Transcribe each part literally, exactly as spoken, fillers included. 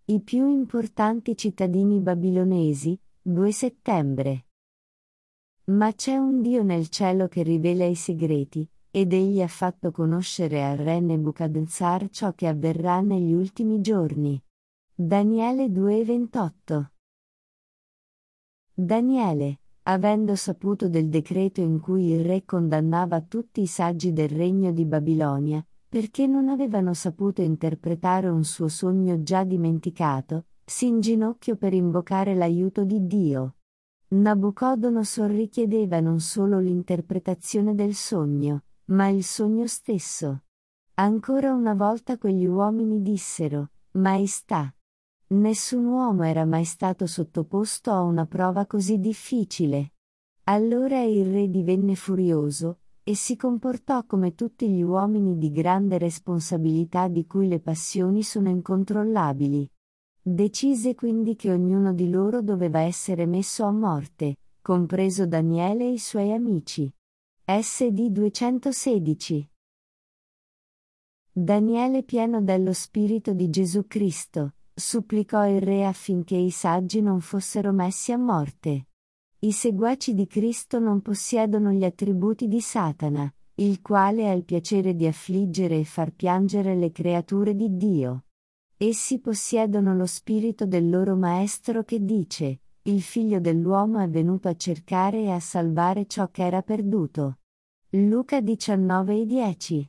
I più importanti cittadini babilonesi, due settembre. Ma c'è un Dio nel cielo che rivela i segreti, ed egli ha fatto conoscere al re Nebuchadnezzar ciò che avverrà negli ultimi giorni. Daniele due ventotto. Daniele, avendo saputo del decreto in cui il re condannava tutti i saggi del regno di Babilonia, perché non avevano saputo interpretare un suo sogno già dimenticato, si inginocchiò per invocare l'aiuto di Dio. Nabucodonosor richiedeva non solo l'interpretazione del sogno, ma il sogno stesso. Ancora una volta quegli uomini dissero: Maestà. Nessun uomo era mai stato sottoposto a una prova così difficile. Allora il re divenne furioso, e si comportò come tutti gli uomini di grande responsabilità di cui le passioni sono incontrollabili. Decise quindi che ognuno di loro doveva essere messo a morte, compreso Daniele e i suoi amici. S D duecentosedici. Daniele, pieno dello Spirito di Gesù Cristo, supplicò il re affinché i saggi non fossero messi a morte. I seguaci di Cristo non possiedono gli attributi di Satana, il quale ha il piacere di affliggere e far piangere le creature di Dio. Essi possiedono lo spirito del loro Maestro che dice: il Figlio dell'uomo è venuto a cercare e a salvare ciò che era perduto. Luca diciannove dieci.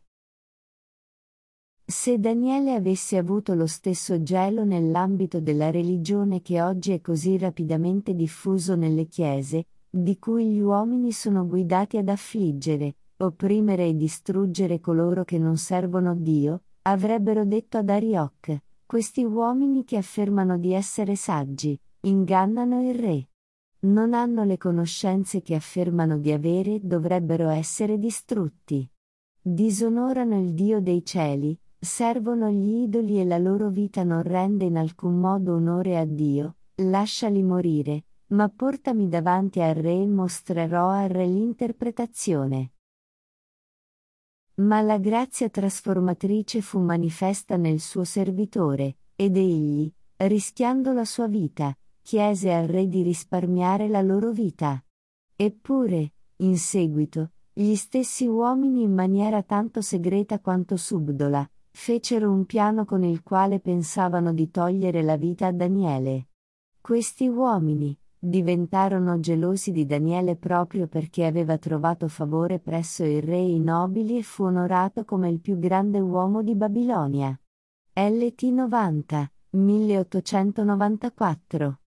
Se Daniele avesse avuto lo stesso gelo nell'ambito della religione che oggi è così rapidamente diffuso nelle chiese, di cui gli uomini sono guidati ad affliggere, opprimere e distruggere coloro che non servono Dio, avrebbero detto ad Arioc: questi uomini che affermano di essere saggi, ingannano il re. Non hanno le conoscenze che affermano di avere, dovrebbero essere distrutti. Disonorano il Dio dei cieli, servono gli idoli e la loro vita non rende in alcun modo onore a Dio. Lasciali morire, ma portami davanti al re e mostrerò al re l'interpretazione. Ma la grazia trasformatrice fu manifesta nel suo servitore, ed egli, rischiando la sua vita, chiese al re di risparmiare la loro vita. Eppure, in seguito, gli stessi uomini, in maniera tanto segreta quanto subdola, fecero un piano con il quale pensavano di togliere la vita a Daniele. Questi uomini diventarono gelosi di Daniele proprio perché aveva trovato favore presso il re e i nobili e fu onorato come il più grande uomo di Babilonia. L T novanta, milleottocentonovantaquattro.